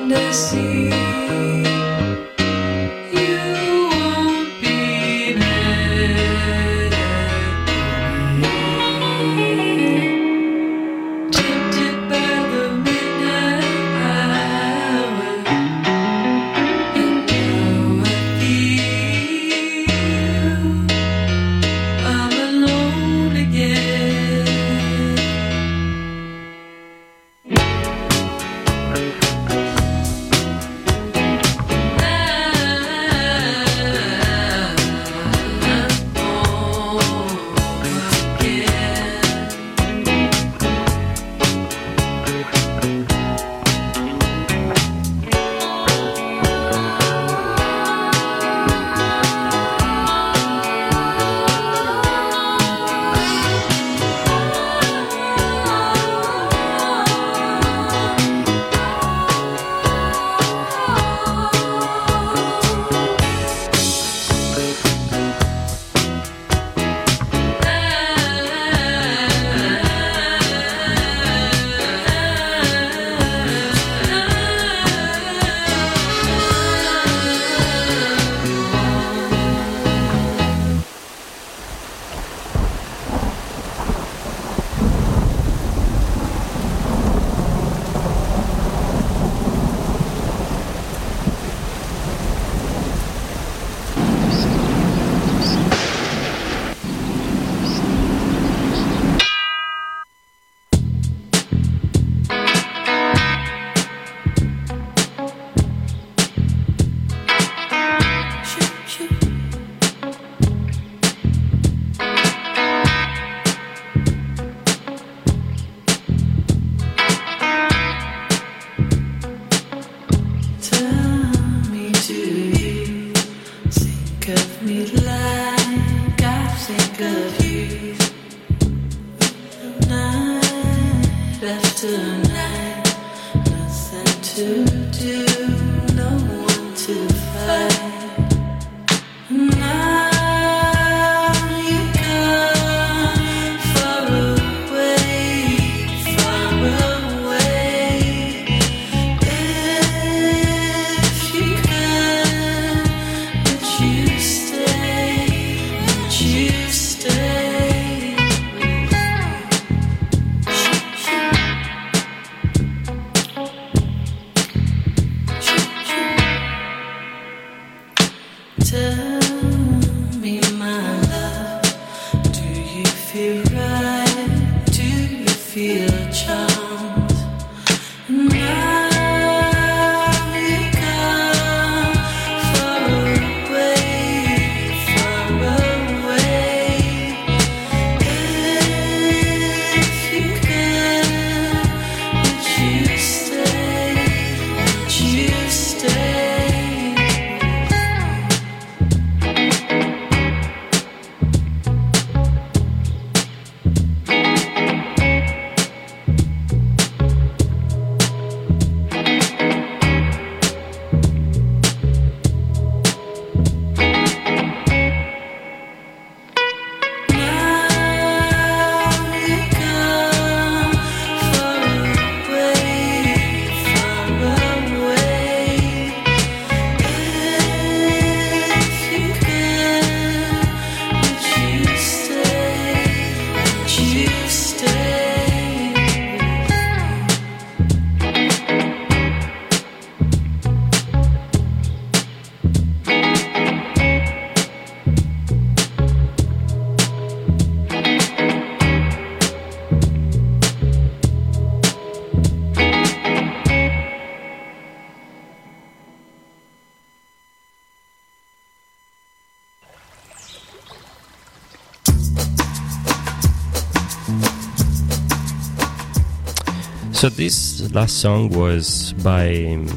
So this last song was by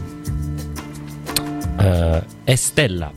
Estella.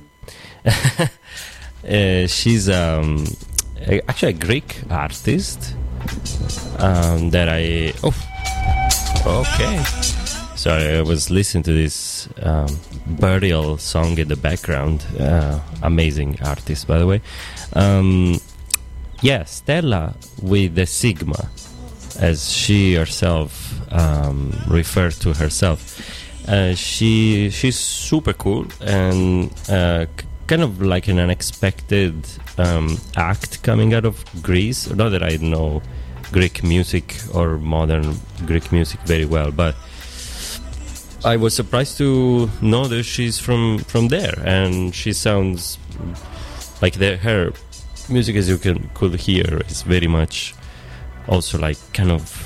She's actually a Greek artist that I... Oh, okay. Sorry, I was listening to this burial song in the background. Amazing artist, by the way. Yeah, Stella with the Sigma, as she herself referred to herself. She's super cool and kind of like an unexpected act coming out of Greece. Not that I know Greek music or modern Greek music very well, but I was surprised to know that she's from there, and she sounds like her music, as you could hear, is very much also like kind of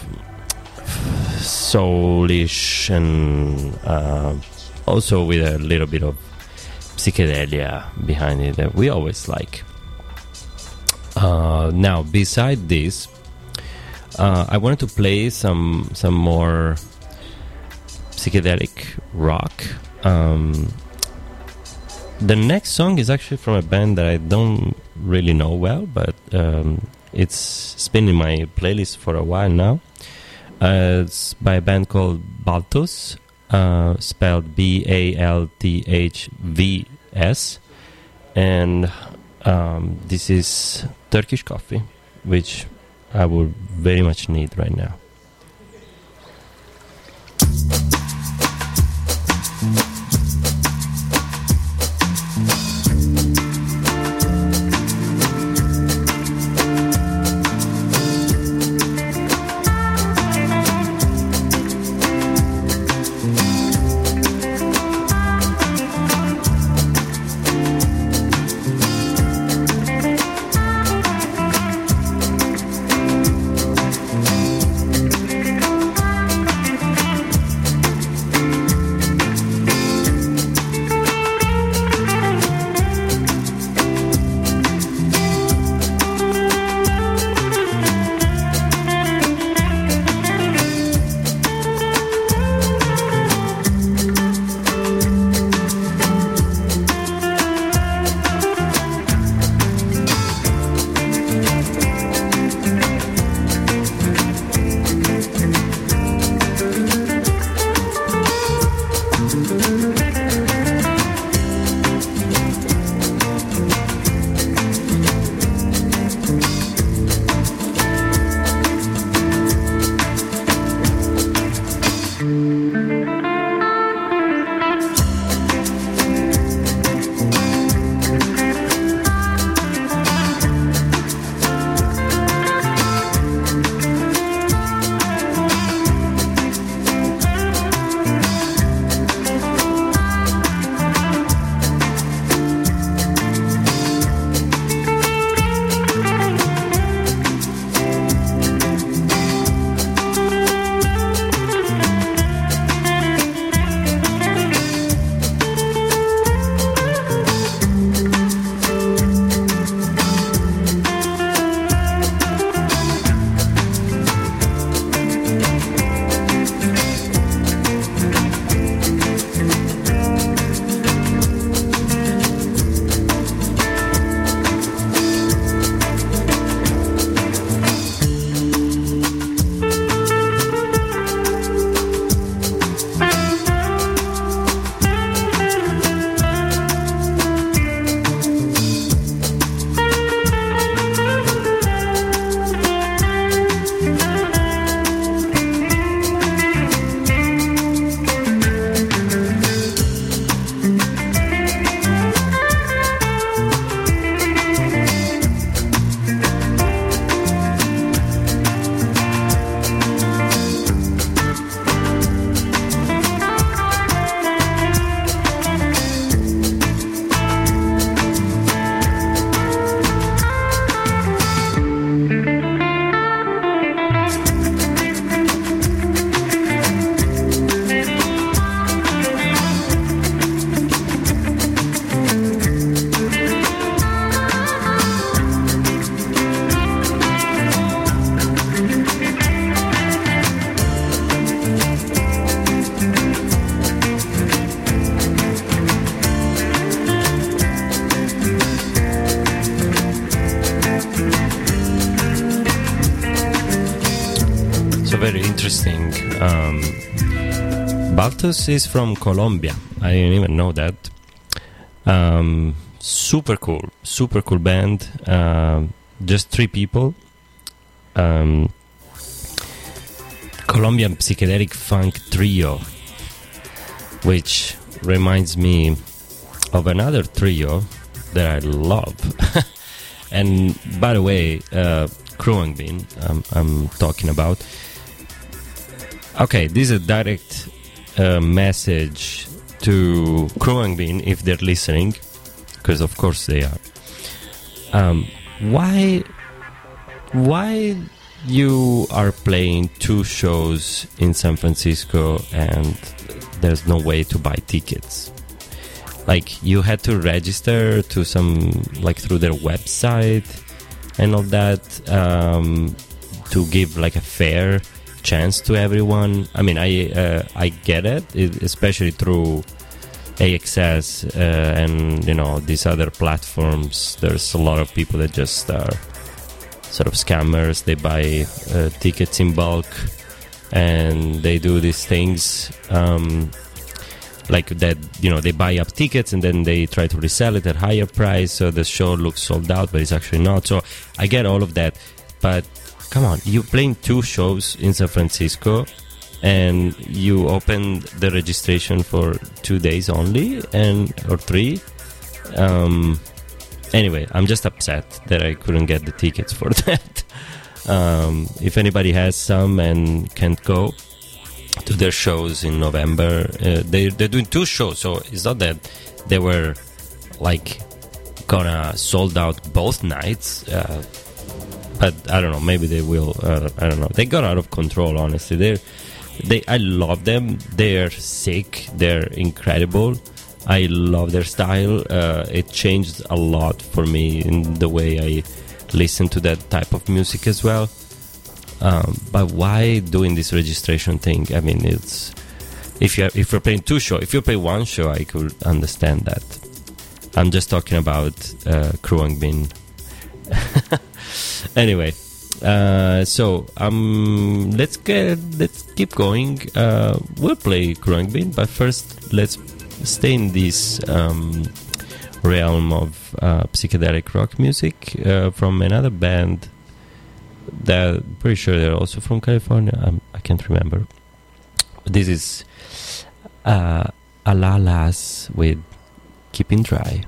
soulish and also with a little bit of psychedelia behind it that we always like. Now, beside this, I wanted to play some more psychedelic rock. The next song is actually from a band that I don't really know well, but it's been in my playlist for a while now. It's by a band called Balthus, spelled Balthvs, and this is Turkish coffee, which I would very much need right now. Very interesting. Balthus is from Colombia. I didn't even know that. Super cool band. Just 3 people. Colombian psychedelic funk trio. which reminds me of another trio that I love. And by the way, Kruangbin, I'm talking about. Okay, this is a direct message to Kruangbin if they're listening, because of course they are. Why you are playing 2 shows in San Francisco and there's no way to buy tickets? Like, you had to register to some, like, through their website and all that, to give like a fair chance to everyone. I mean, I get it, especially through AXS and, you know, these other platforms. There's a lot of people that just are sort of scammers. They buy tickets in bulk and they do these things like that, you know, they buy up tickets and then they try to resell it at higher price, so the show looks sold out, but it's actually not. So I get all of that, but come on, you're playing 2 shows in San Francisco and you opened the registration for 2 days only, or 3. Anyway, I'm just upset that I couldn't get the tickets for that. If anybody has some and can't go to their shows in November, they're doing 2 shows, so it's not that they were like gonna sold out both nights, but I don't know, maybe they will. I don't know, they got out of control, honestly. I love them. They're sick, they're incredible. I love their style. It changed a lot for me in the way I listen to that type of music as well. But why doing this registration thing? I mean, it's if you're playing 2 shows, if you play 1 show, I could understand that. I'm just talking about Kruangbin. Anyway, so let's keep going. We'll play Kruangbin, but first let's stay in this realm of psychedelic rock music from another band that I'm pretty sure they're also from California. I can't remember. This is Alalas with Keeping Dry.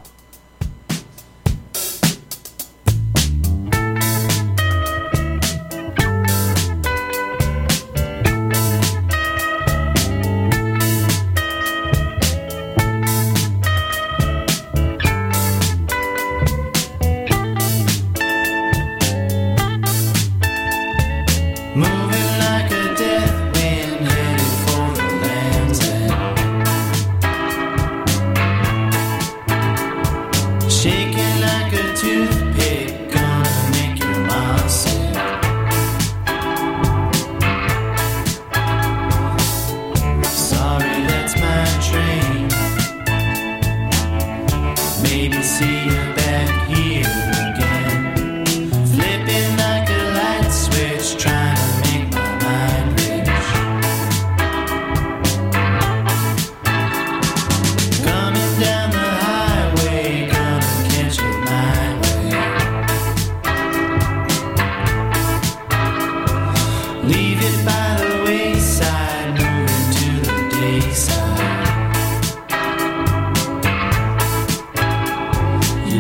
You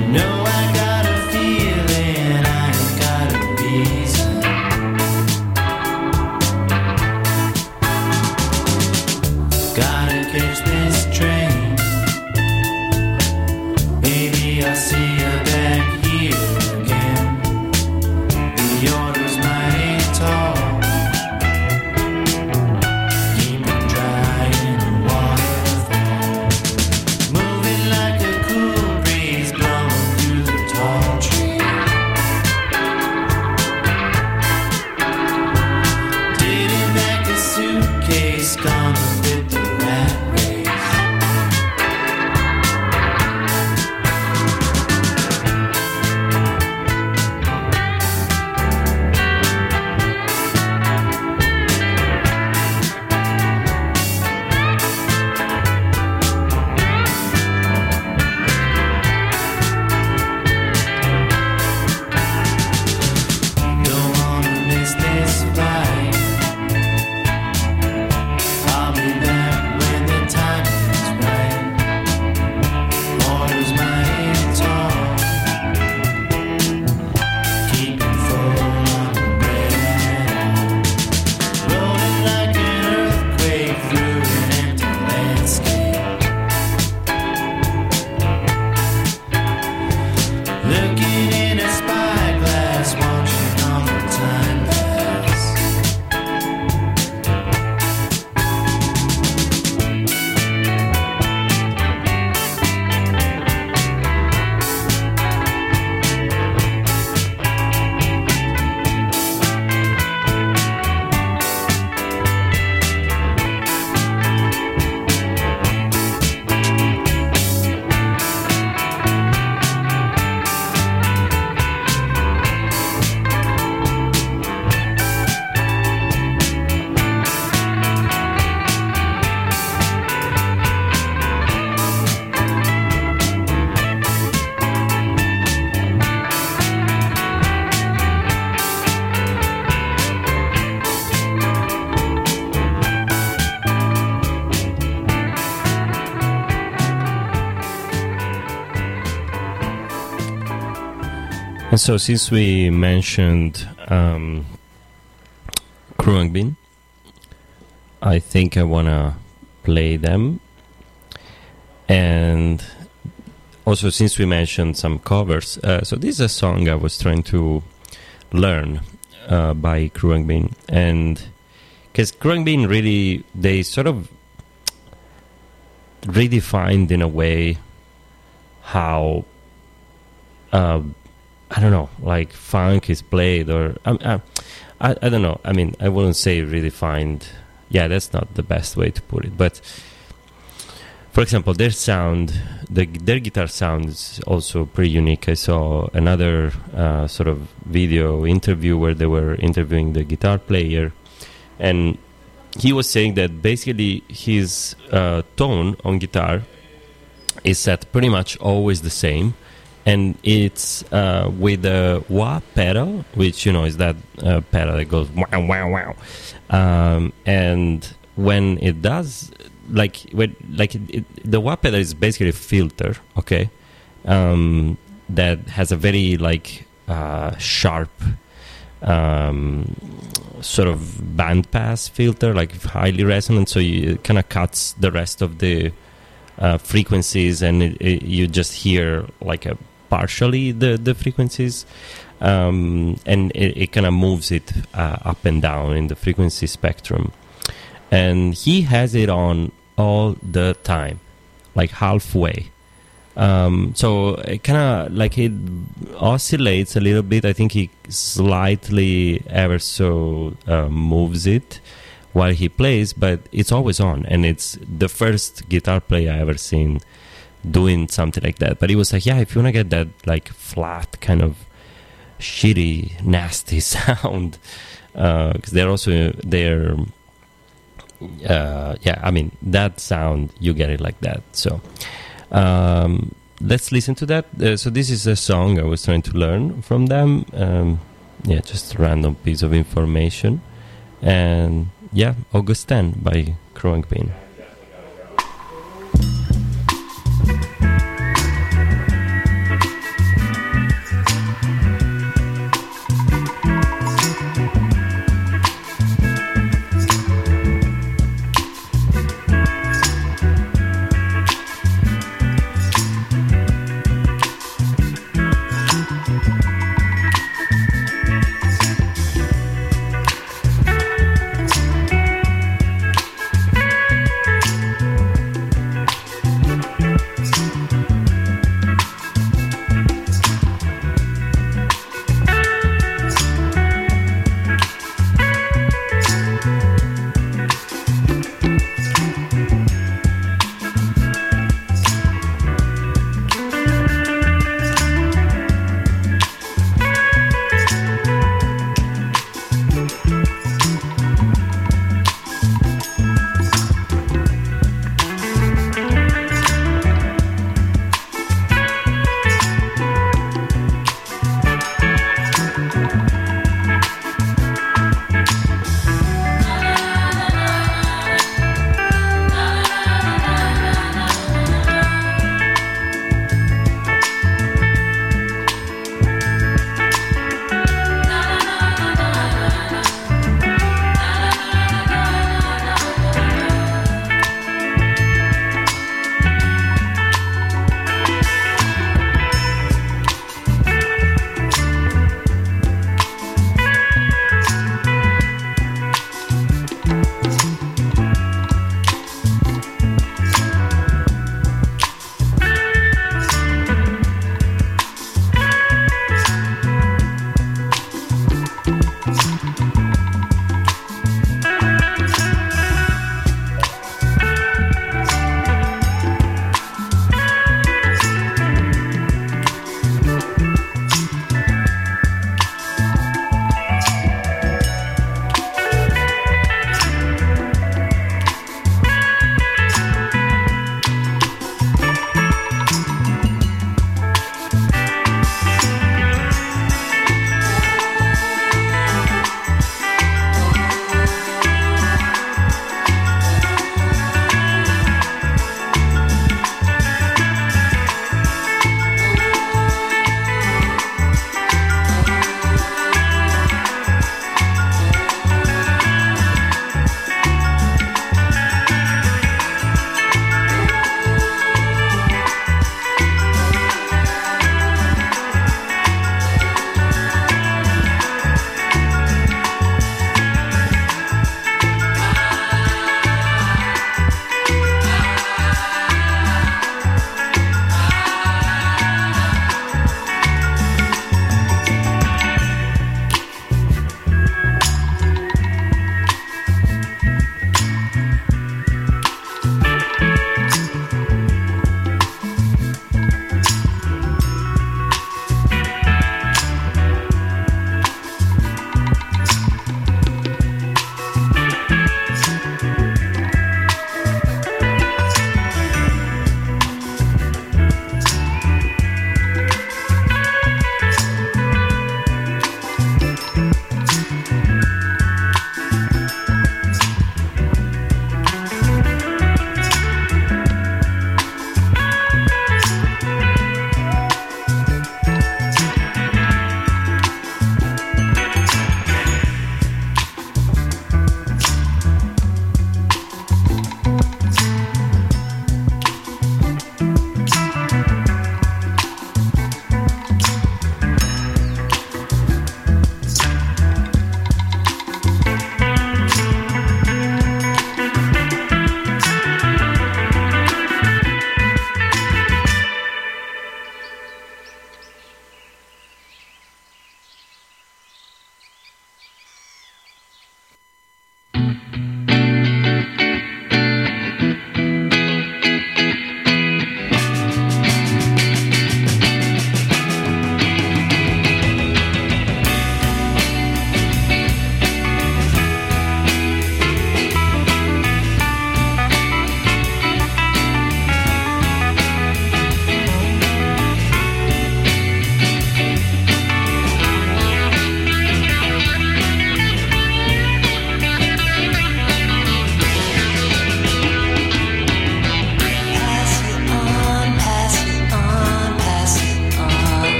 And so, since we mentioned Khruangbin, I think I want to play them. And also, since we mentioned some covers, so this is a song I was trying to learn by Khruangbin. And because Khruangbin really, they sort of redefined in a way how, I don't know, like funk is played, or I don't know. I mean, I wouldn't say redefined. Yeah, that's not the best way to put it. But for example, their sound, their guitar sound is also pretty unique. I saw another sort of video interview where they were interviewing the guitar player, and he was saying that basically his tone on guitar is set pretty much always the same. And it's with the wah pedal, which, you know, is that pedal that goes wow, wow, wow. And when it does, the wah pedal is basically a filter, okay, that has a very, like, sharp sort of bandpass filter, like highly resonant, so it kind of cuts the rest of the frequencies, and you just hear like a partially the frequencies, and it kind of moves it up and down in the frequency spectrum. And he has it on all the time, like halfway. So it kind of like it oscillates a little bit. I think he slightly ever so moves it while he plays, but it's always on. And it's the first guitar player I ever seen doing something like that. But he was like, yeah, if you want to get that like flat kind of shitty nasty sound, because yeah, I mean, that sound, you get it like that. So let's listen to that. So this is a song I was trying to learn from them. Yeah, just a random piece of information. And yeah, Augustin by Khruangbin.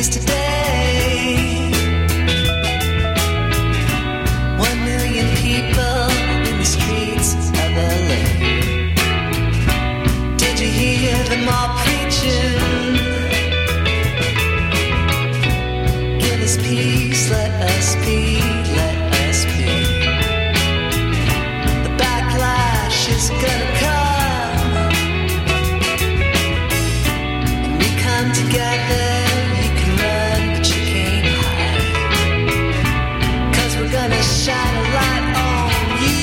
news today. 1 million people in the streets of LA. Did you hear them all preaching? Give us peace, let us be, let us be. The backlash is gonna come, and we come together. You can run, but you can't hide, 'cause we're gonna shine a light on you.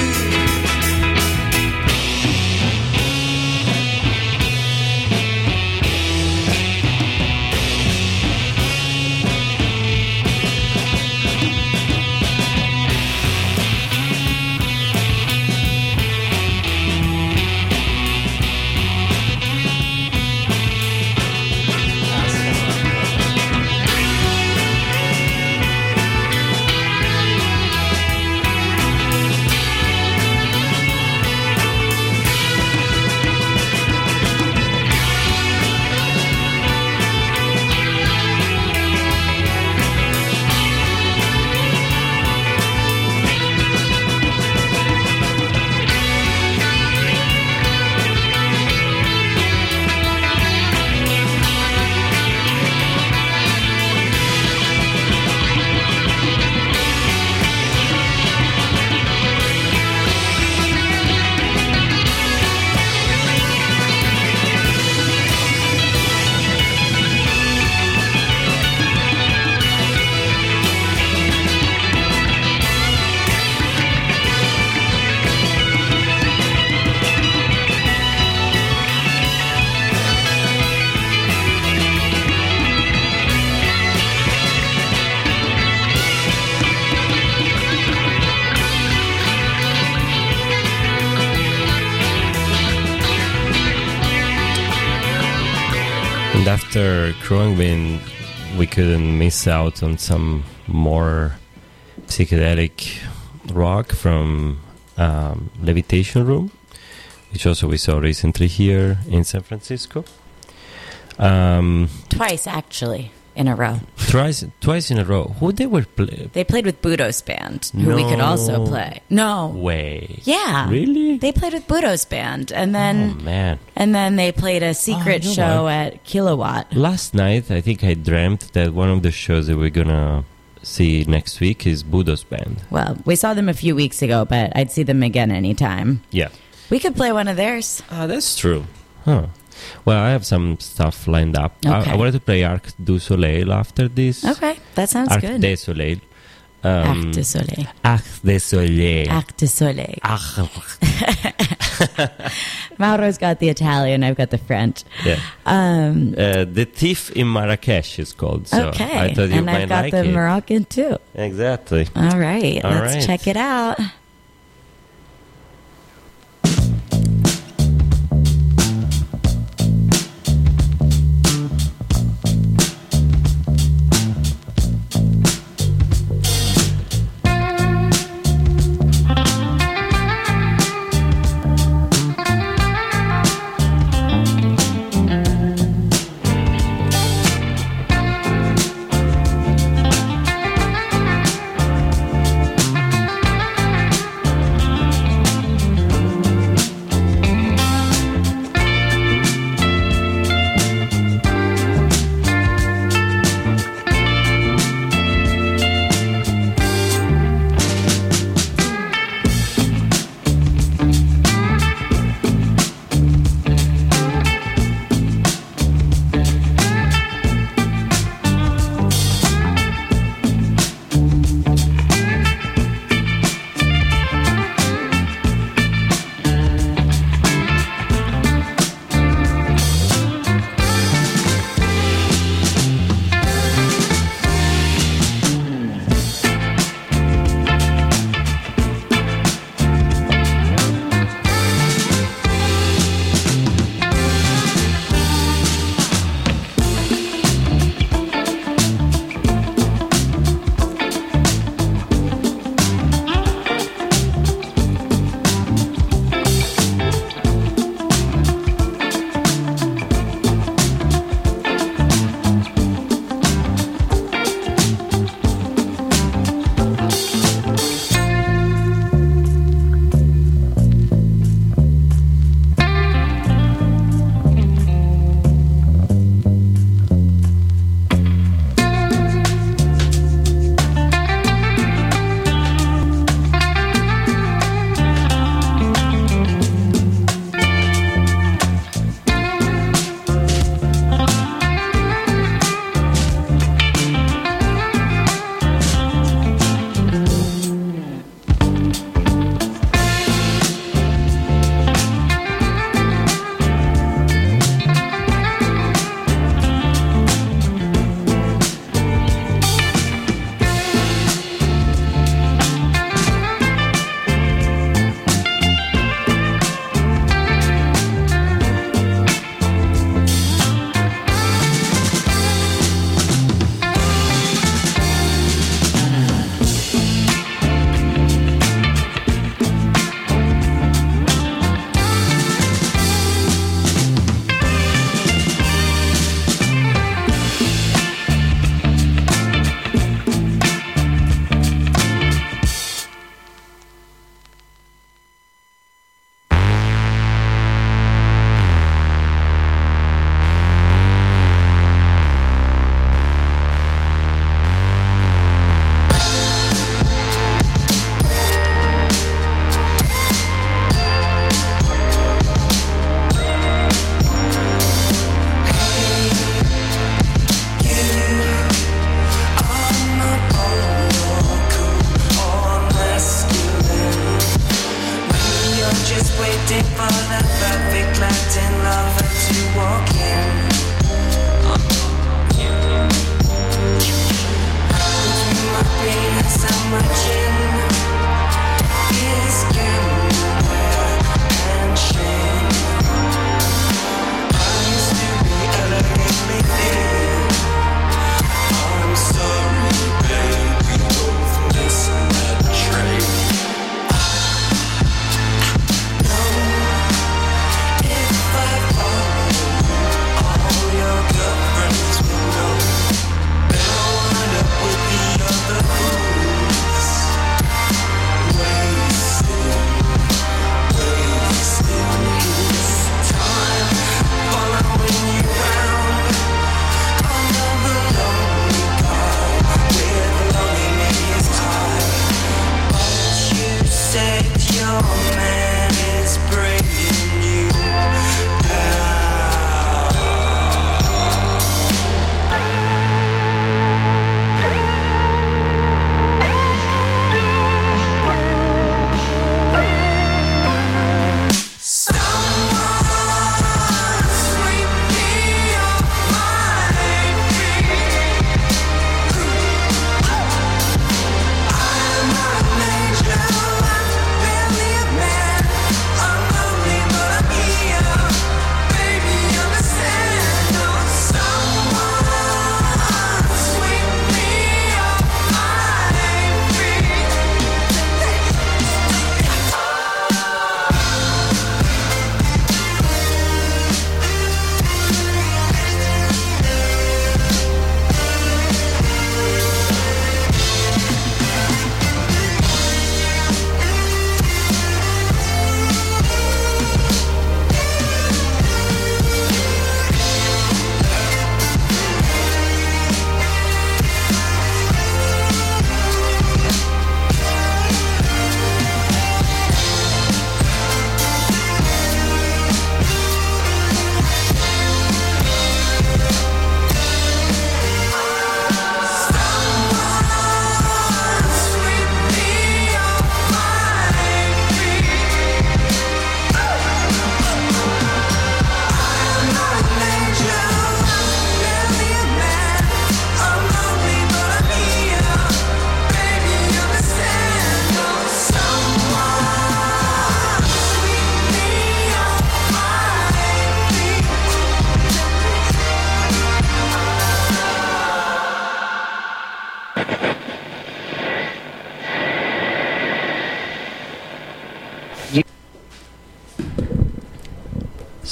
And after Krungvind, we couldn't miss out on some more psychedelic rock from Levitation Room, which also we saw recently here in San Francisco. Twice, actually, in a row. Twice in a row. Who they were playing? They played with Budo's band, who we could also play. No way. Yeah, really? They played with Budo's band, and then oh man, and then they played a secret show at Kilowatt. Last night, I think I dreamt that one of the shows that we're gonna see next week is Budo's band. Well, we saw them a few weeks ago, but I'd see them again anytime. Yeah, we could play one of theirs. That's true. Huh. Well, I have some stuff lined up. Okay. I wanted to play Arc du Soleil after this. Okay, that sounds Arc good. de Soleil. Arc de Soleil. Arc de Soleil. Arc de Soleil. Mauro's got the Italian, I've got the French. Yeah. The Thief in Marrakesh is called. So okay, I thought you and might I've got like the it. Moroccan too. Exactly. All right, All let's right. check it out.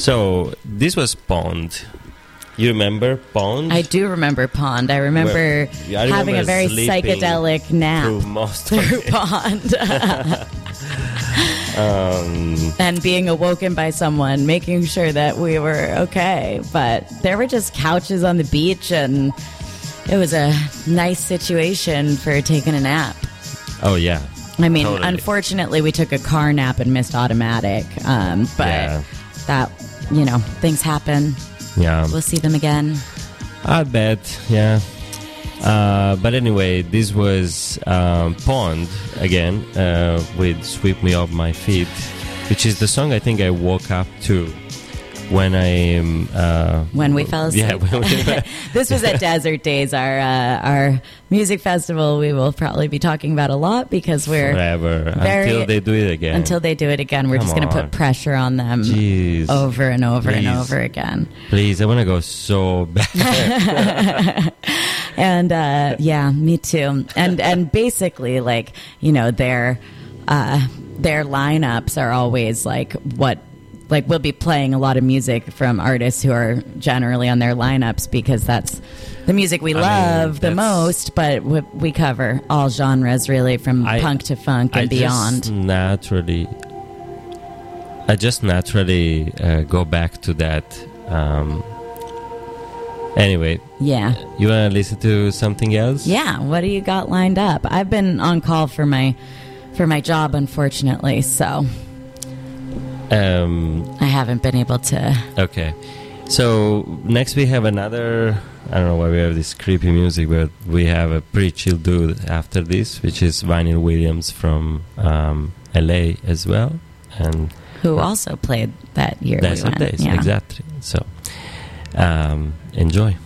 So this was Pond. You remember Pond? I do remember Pond. I remember having a very sleeping psychedelic nap through most of through it. Pond. And being awoken by someone, making sure that we were okay. But there were just couches on the beach, and it was a nice situation for taking a nap. Oh yeah. I mean, Totally. unfortunately, we took a car nap and missed automatic. But Yeah. that, things happen. Yeah. We'll see them again. I bet, yeah. But anyway, this was Pond again with Sweep Me Off My Feet, which is the song I think I woke up to when When we fell asleep. Yeah, when we, This was at Desert Days, our music festival. We will probably be talking about a lot because we're forever very- until they do it again. until they do it again. We're Come just going to on. put pressure on them Jeez. over and over and Please. over again. Please, I want to go so bad. And yeah, me too. And basically, like, their lineups are always like we'll be playing a lot of music from artists who are generally on their lineups because that's the music we love the that's- most. But we cover all genres, really, from punk to funk and beyond. I just naturally go back to that. Anyway, Yeah. you want to listen to something else? Yeah, what do you got lined up? I've been on call for my job, unfortunately, so I haven't been able to. Okay. So next we have another, I don't know why we have this creepy music, but we have a pretty chill dude after this, which is Vinyl Williams from LA as well. And Who also played that year? that's we what went. days, Yeah. exactly. So enjoy.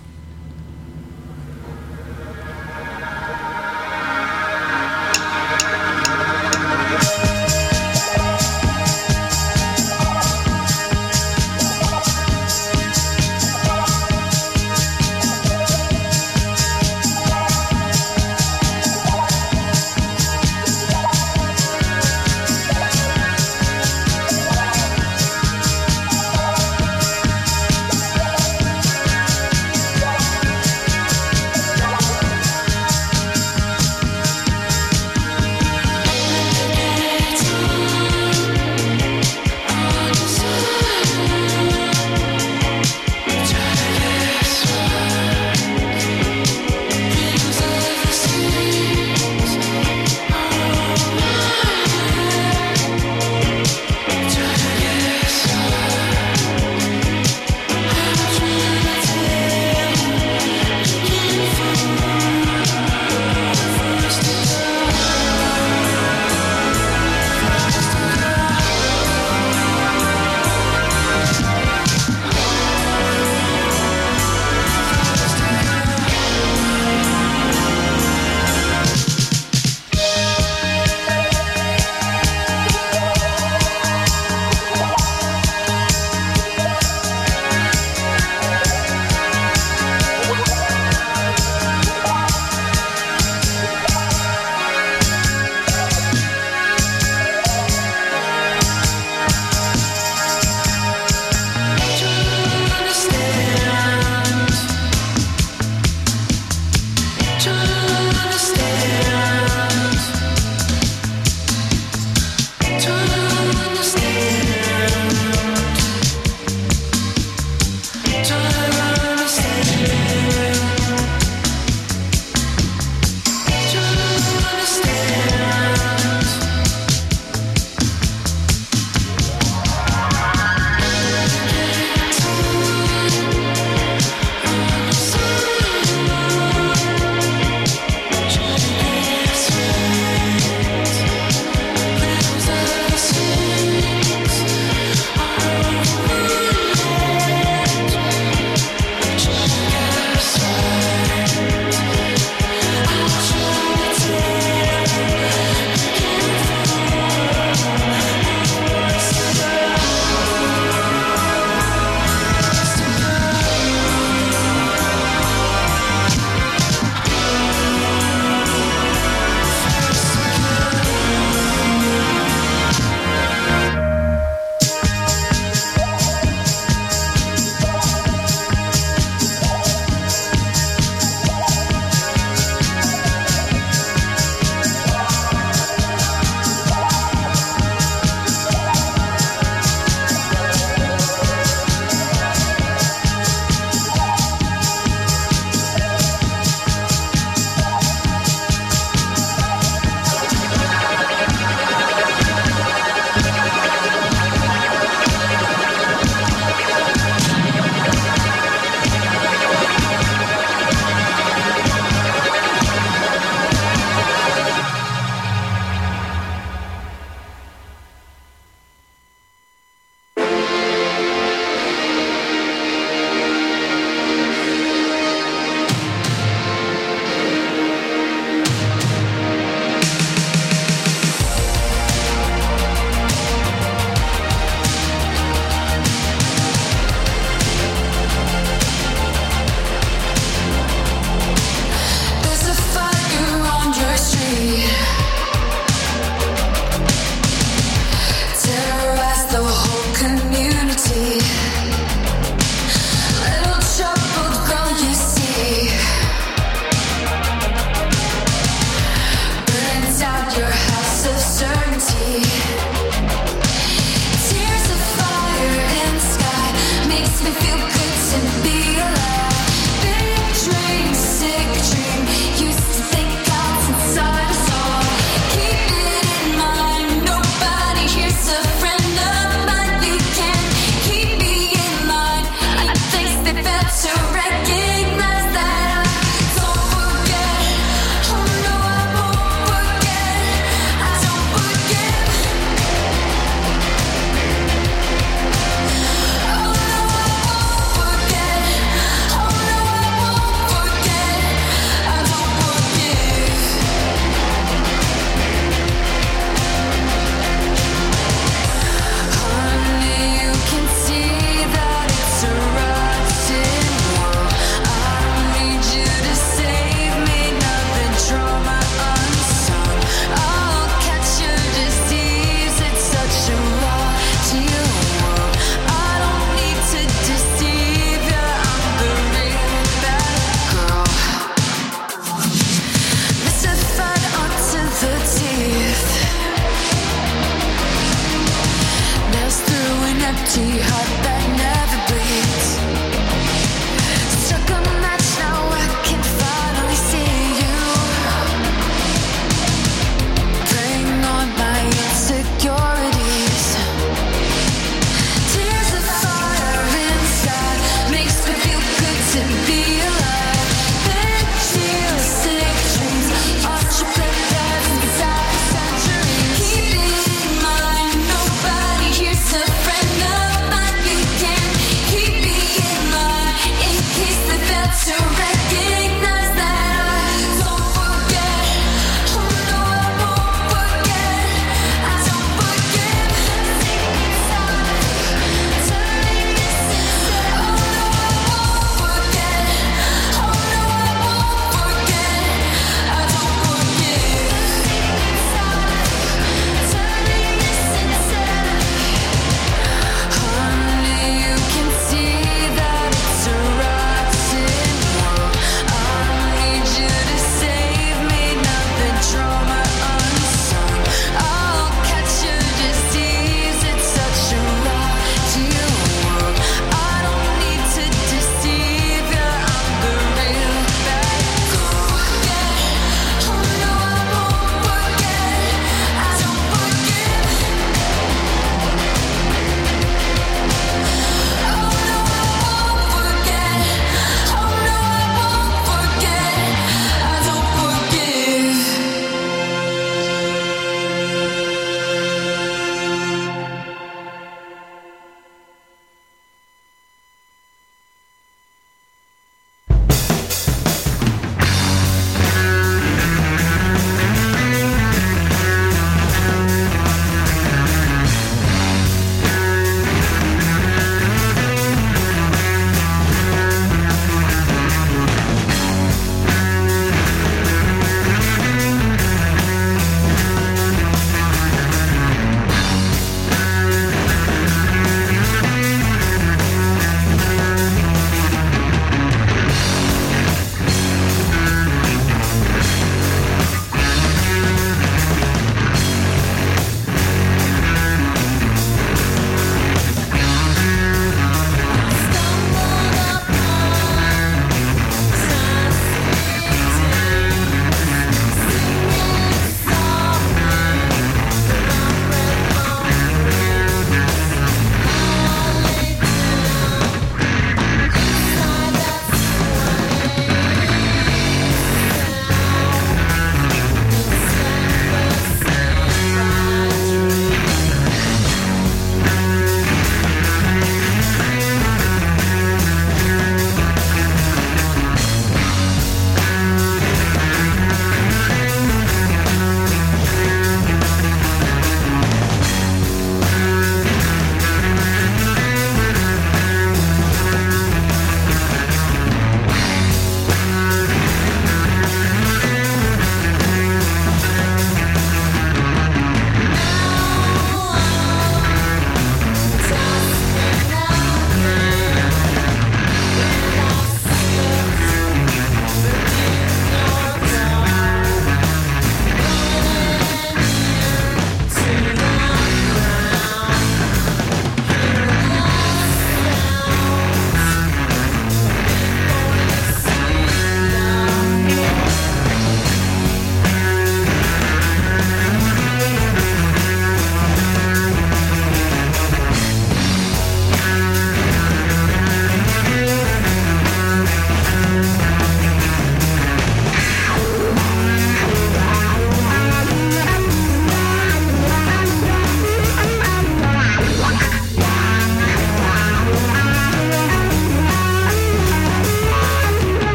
Thank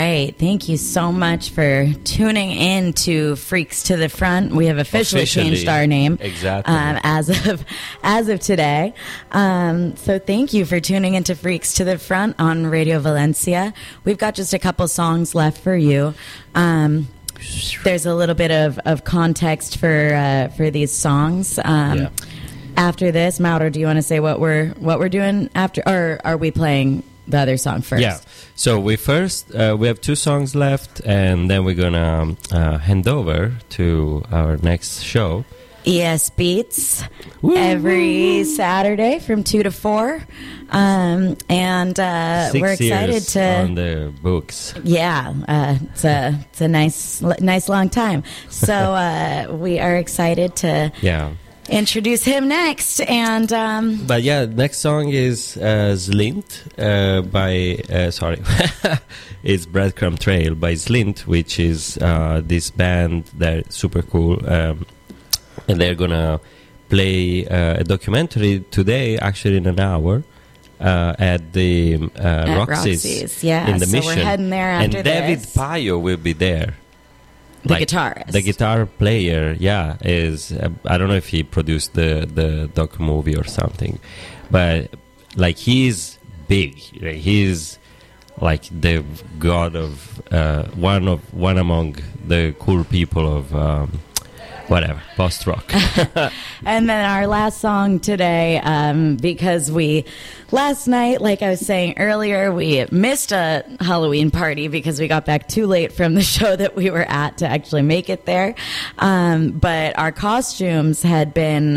right. Thank you so much for tuning in to Freaks to the Front. We have officially changed our name. Exactly. As of today. So thank you for tuning into Freaks to the Front on Radio Valencia. We've got just a couple songs left for you. There's a little bit of context for these songs. Yeah. After this, Mauro, do you want to say what we're doing after, or are we playing the other song first? Yeah. So we have 2 songs left, and then we're gonna hand over to our next show. ES Beats. Woo! Every Saturday from 2 to 4. And 6 we're excited years to... on the books. Yeah, it's a nice long time. So we are excited to introduce him next. And But yeah, next song is Slint by it's Breadcrumb Trail by Slint, which is this band that's super cool, and they're gonna play a documentary today, actually in an hour, at the Roxy's in the so Mission. we're heading there after and David this. Payo will be there. The guitarist. The guitar player, is I don't know if he produced the doc movie or something, but like he's big. He's like the god of one among the cool people of whatever post rock. And then our last song today, because last night, like I was saying earlier, we missed a Halloween party because we got back too late from the show that we were at to actually make it there. But our costumes had been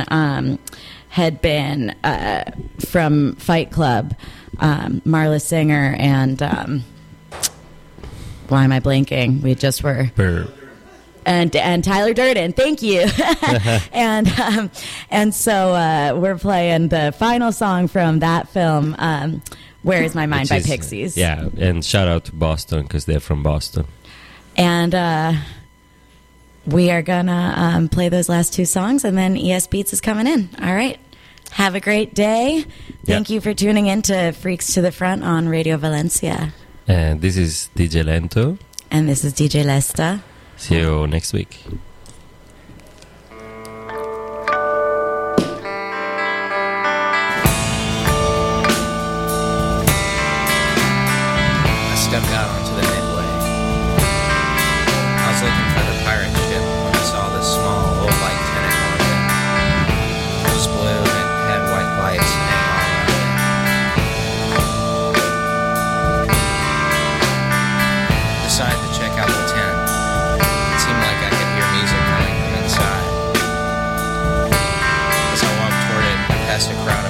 from Fight Club, Marla Singer and why am I blanking? We just were. And Tyler Durden, thank you. and so we're playing the final song from that film, "Where Is My Mind" by Pixies. Yeah, and shout out to Boston because they're from Boston. And we are gonna play those last 2 songs, and then ES Beats is coming in. All right. Have a great day. Thank you for tuning in to Freaks to the Front on Radio Valencia. And this is DJ Lento. And this is DJ Lesta. See you next week. I stepped out onto the midway. I was looking for the pirate ship when I saw this small, old-like tenant market. It was blue and had white lights hanging all around it. Decided to check out the tent. It seemed like I could hear music coming from inside. As I walked toward it, I passed a crowd